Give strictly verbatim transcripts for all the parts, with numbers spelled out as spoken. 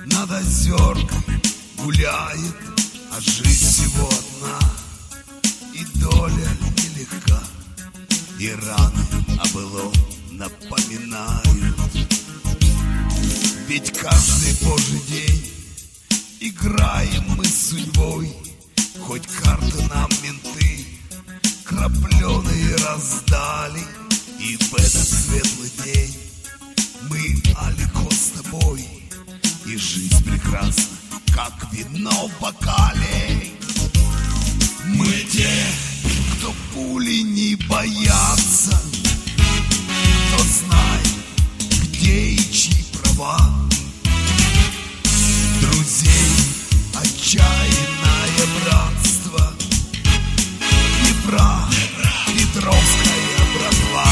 над озеркой гуляет, а жизнь всего одна, и доля нелегка, и раны о былом напоминают. Ведь каждый божий день играем мы с судьбой, хоть карты нам менты крапленые раздали, и в этот светлый день мы алико с тобой, и жизнь прекрасна, как вино в бокале. Мы те, кто пули не боятся, кто знает, где и чьи права. Друзей отчаянное братство, Днепра, Петровская братва.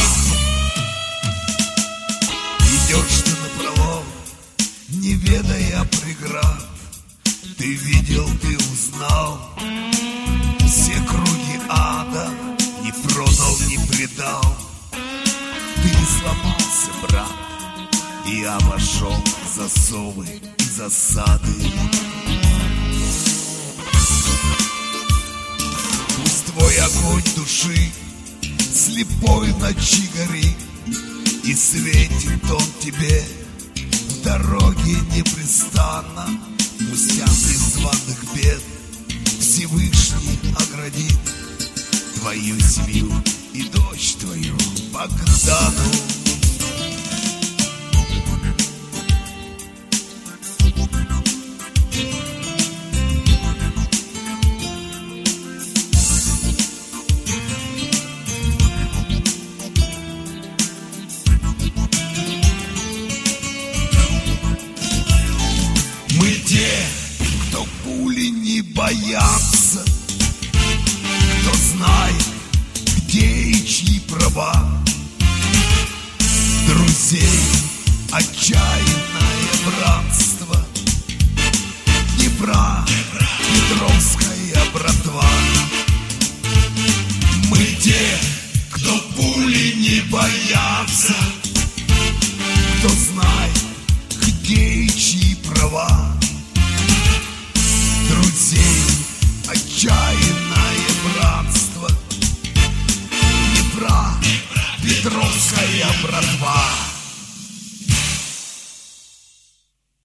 Идешь ты напролом, не ведая преград, ты видел, ты узнал все круги ада, не продал, не предал. Ты не сломался, брат, и обошел засовы и засады. Пусть твой огонь души слепой в ночи горит, и светит он тебе в дороге непрестанно. Пусть ангел званых бед Всевышний оградит твою семью и дочь твою Богдану. Мы те, кто пули не боятся, кто знает, где и чьи права. Друзей отчаянное братство, Днепра, Петровская братва. Мы те, кто пули не боятся, кто знает, где и чьи права. Друзей отчаянное братство, Днепра, Петровская братва.